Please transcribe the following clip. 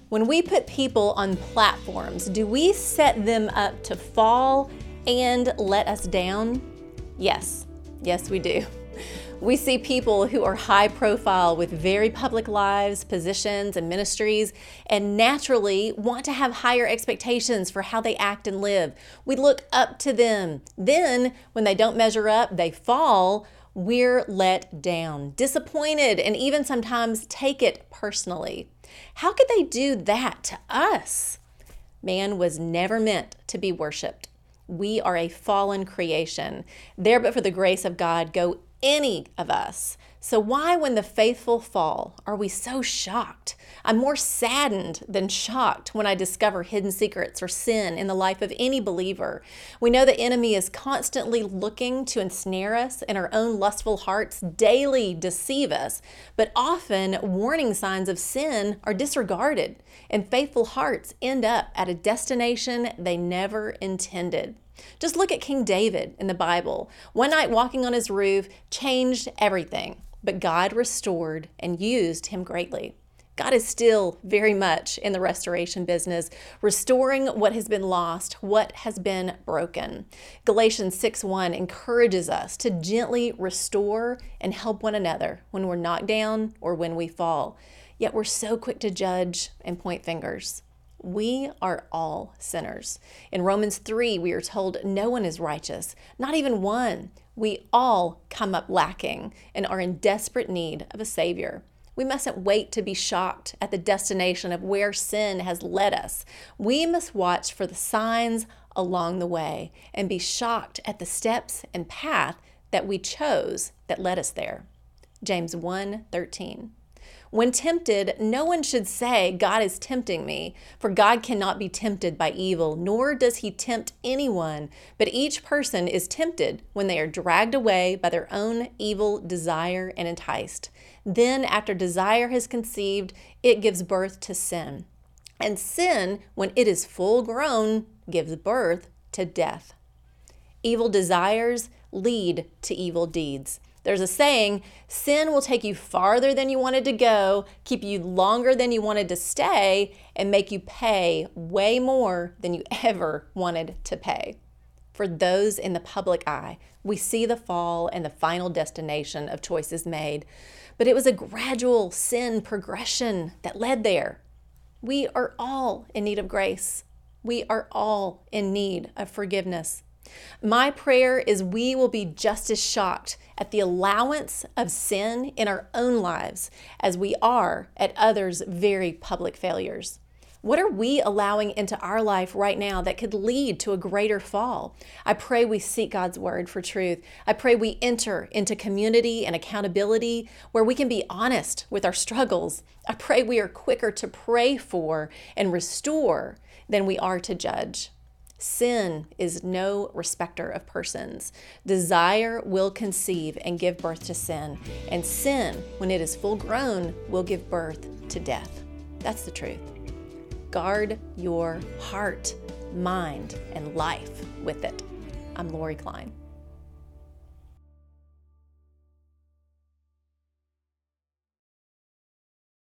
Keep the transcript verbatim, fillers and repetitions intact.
When we put people on platforms, do we set them up to fall and let us down? Yes, yes we do. We see people who are high profile with very public lives, positions, and ministries, and naturally want to have higher expectations for how they act and live. We look up to them. Then, when they don't measure up, they fall, we're let down, disappointed, and even sometimes take it personally. How could they do that to us? Man was never meant to be worshiped. We are a fallen creation. There but for the grace of God go any of us. So why, when the faithful fall, are we so shocked? I'm more saddened than shocked when I discover hidden secrets or sin in the life of any believer. We know the enemy is constantly looking to ensnare us and our own lustful hearts daily deceive us, but often warning signs of sin are disregarded and faithful hearts end up at a destination they never intended. Just look at King David in the Bible. One night walking on his roof changed everything, but God restored and used him greatly. God is still very much in the restoration business, restoring what has been lost, what has been broken. Galatians six one encourages us to gently restore and help one another when we're knocked down or when we fall. Yet we're so quick to judge and point fingers. We are all sinners. In Romans three, we are told no one is righteous, not even one. We all come up lacking and are in desperate need of a Savior. We mustn't wait to be shocked at the destination of where sin has led us. We must watch for the signs along the way and be shocked at the steps and path that we chose that led us there. James one thirteen. When tempted, no one should say, God is tempting me, for God cannot be tempted by evil, nor does he tempt anyone. But each person is tempted when they are dragged away by their own evil desire and enticed. Then, after desire has conceived, it gives birth to sin. And sin, when it is full grown, gives birth to death. Evil desires lead to evil deeds. There's a saying, sin will take you farther than you wanted to go, keep you longer than you wanted to stay, and make you pay way more than you ever wanted to pay. For those in the public eye, we see the fall and the final destination of choices made, but it was a gradual sin progression that led there. We are all in need of grace. We are all in need of forgiveness. My prayer is we will be just as shocked at the allowance of sin in our own lives as we are at others' very public failures. What are we allowing into our life right now that could lead to a greater fall? I pray we seek God's word for truth. I pray we enter into community and accountability where we can be honest with our struggles. I pray we are quicker to pray for and restore than we are to judge. Sin is no respecter of persons. Desire will conceive and give birth to sin, and sin, when it is full grown, will give birth to death. That's the truth. Guard your heart, mind, and life with it. I'm Lori Klein.